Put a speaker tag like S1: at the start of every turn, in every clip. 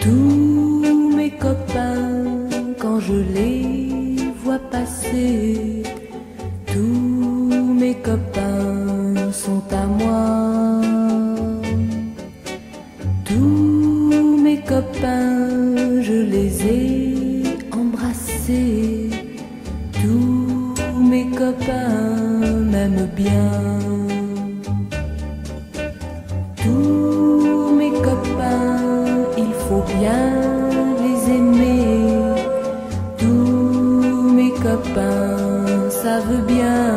S1: Tous mes copains, quand je les vois passer, tous mes copains sont à moi. Tous mes copains, je les ai embrassés. Tous mes copains m'aiment bien. Tous mes copains, il faut bien les aimer. Tous mes copains savent bien.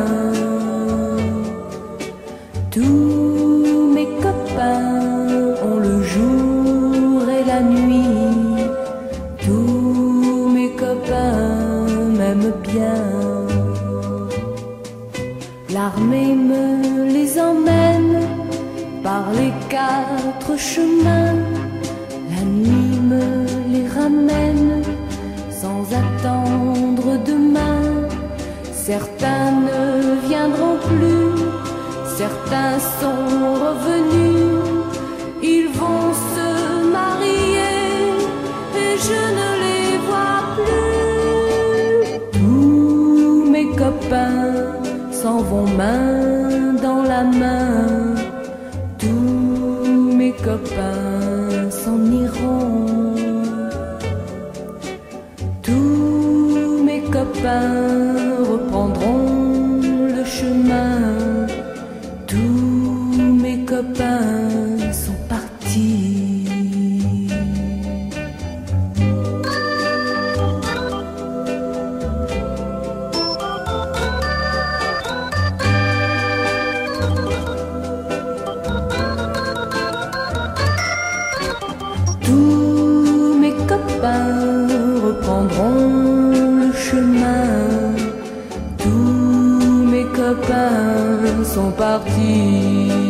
S1: Tous mes copains ont le jour et la nuit. Tous mes copains m'aiment bien. L'armée me les emmène par les quatre chemins. La nuit me les ramène sans attendre demain. Certains ne viendront plus, certains sont revenus. Ils vont se marier et je ne les vois plus. Tous mes copains s'en vont main dans la main. Tous mes copains s'en iront. Tous mes copains reprendront le chemin. Tous mes copains sont partis. Tous mes copains reprendront le chemin. Tous mes copains sont partis.